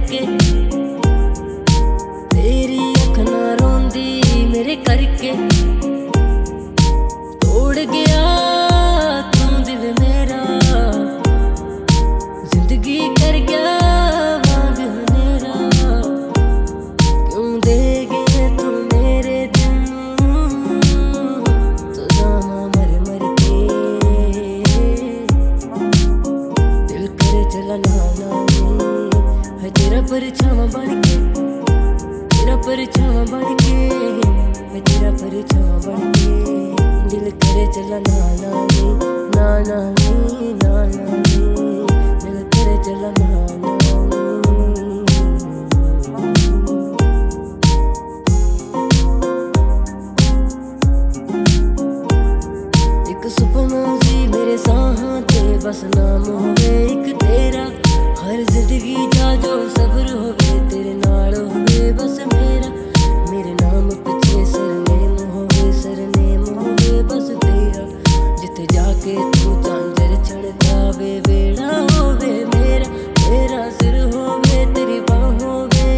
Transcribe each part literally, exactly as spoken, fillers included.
के तेरी अख ना रोंदी मेरे करके तोड़ गया तू दिल मेरा जिंदगी कर गया वांग मेरा क्यों दे गए तू मेरे दिल तो जाना मर मर के दिल करे चला नाना है तेरा परछावा बन के तेरा परछावा बन के मैं तेरा परछावा बन के दिल करे चला नाना नाना नाना दिल करे चला नाना एक सुपना सी मेरे साहां ते बस नाम होवे एक तेरा हर जिंदगी जा जो सब्र होवे तेरे नाल होवे बस मेरा मेरे नाम पिछे सरनेम होवे सरनेम होवे बस तेरा जिथे जाके तू चांदर चढ़दा वे बेड़ा होवे मेरा तेरा सिर होवे तेरी बाह होवे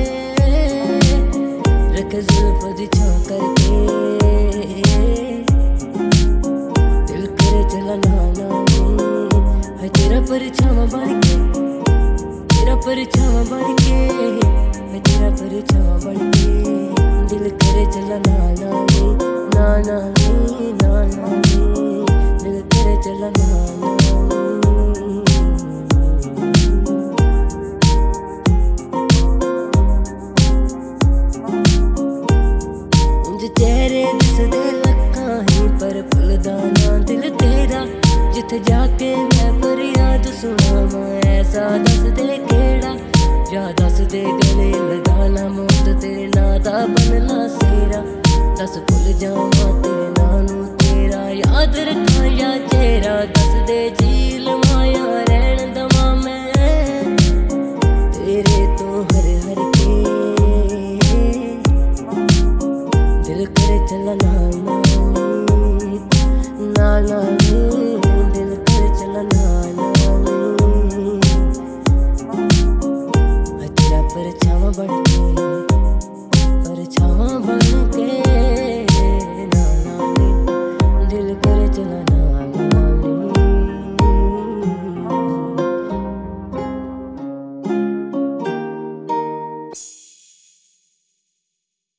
रख जुल्फ दी छां करके दिल करे चला नाना है तेरा परछावा बन के तेरा परछावा बन के मैं तेरा परछावा बन के दिल करे चला नाना नाना नाना दिल करे चला नाना उंज चेहरे दिसदे लक्खां ही पर भुलदा ना दिल तेरा जिथे जाके मैं फरियाद सुनावां ऐसा दस दे केड़ा या दस दे गले लगाना मौत तेरे नां दा बनला सेरा दस भुल जावां तेरे नां नूं तेरा याद रखां या चेहरा